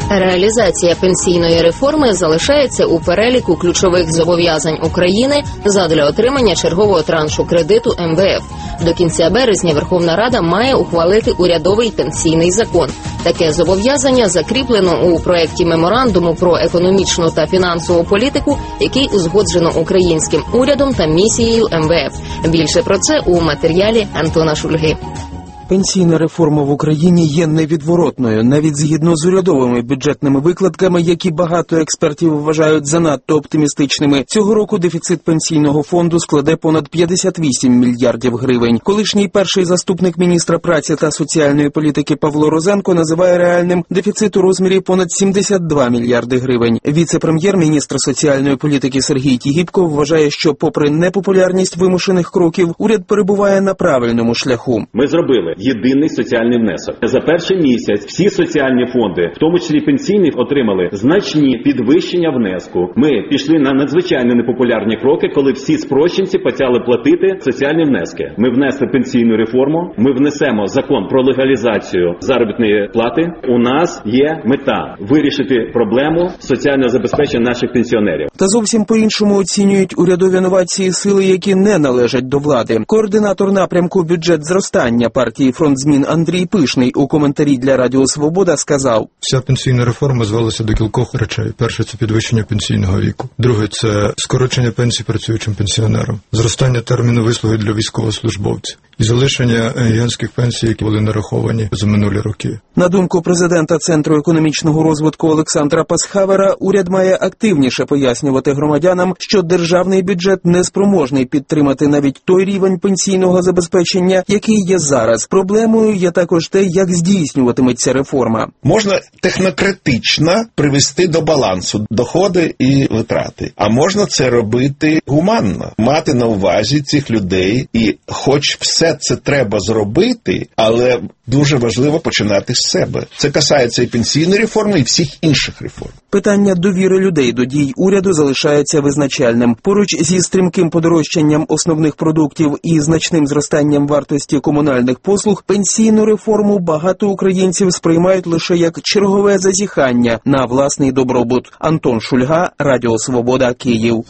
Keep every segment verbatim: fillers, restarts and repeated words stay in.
Реалізація пенсійної реформи залишається у переліку ключових зобов'язань України задля отримання чергового траншу кредиту ем ве еф. До кінця березня Верховна Рада має ухвалити урядовий пенсійний закон. Таке зобов'язання закріплено у проєкті меморандуму про економічну та фінансову політику, який узгоджено українським урядом та місією ем ве еф. Більше про це у матеріалі Антона Шульги. Пенсійна реформа в Україні є невідворотною, навіть згідно з урядовими бюджетними викладками, які багато експертів вважають занадто оптимістичними. Цього року дефіцит пенсійного фонду складе понад п'ятдесят вісім мільярдів гривень. Колишній перший заступник міністра праці та соціальної політики Павло Розенко називає реальним дефіцит у розмірі понад сімдесят два мільярди гривень. Віце-прем'єр-міністр соціальної політики Сергій Тігіпко вважає, що попри непопулярність вимушених кроків, уряд перебуває на правильному шляху. Ми зробили єдиний соціальний внесок. За перший місяць всі соціальні фонди, в тому числі пенсійні, отримали значні підвищення внеску. Ми пішли на надзвичайно непопулярні кроки, коли всі спрощенці почали платити соціальні внески. Ми внесли пенсійну реформу, ми внесемо закон про легалізацію заробітної плати. У нас є мета – вирішити проблему соціального забезпечення наших пенсіонерів. Та зовсім по-іншому оцінюють урядові новації сили, які не належать до влади. Координатор напрямку «Бюджет зростання» партії «Фронт змін» Андрій Пишний у коментарі для Радіо Свобода сказав: Вся пенсійна реформа звелася до кількох речей. Перше – це підвищення пенсійного віку. Друге – це скорочення пенсій працюючим пенсіонерам. Зростання терміну вислуги для військовослужбовців. І залишення гігантських пенсій, які були нараховані за минулі роки. На думку президента Центру економічного розвитку Олександра Пасхавера, уряд має активніше пояснювати громадянам, що державний бюджет не спроможний підтримати навіть той рівень пенсійного забезпечення, який є зараз. Проблемою є також те, як здійснюватиметься реформа. Можна технократично привести до балансу доходи і витрати, а можна це робити гуманно, мати на увазі цих людей, і хоч все це треба зробити, але дуже важливо починати з себе. Це касається і пенсійної реформи, і всіх інших реформ. Питання довіри людей до дій уряду залишається визначальним. Поруч зі стрімким подорожчанням основних продуктів і значним зростанням вартості комунальних послуг, пенсійну реформу багато українців сприймають лише як чергове зазіхання на власний добробут. Антон Шульга, Радіо Свобода, Київ.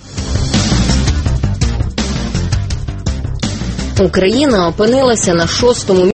Україна опинилася на шостому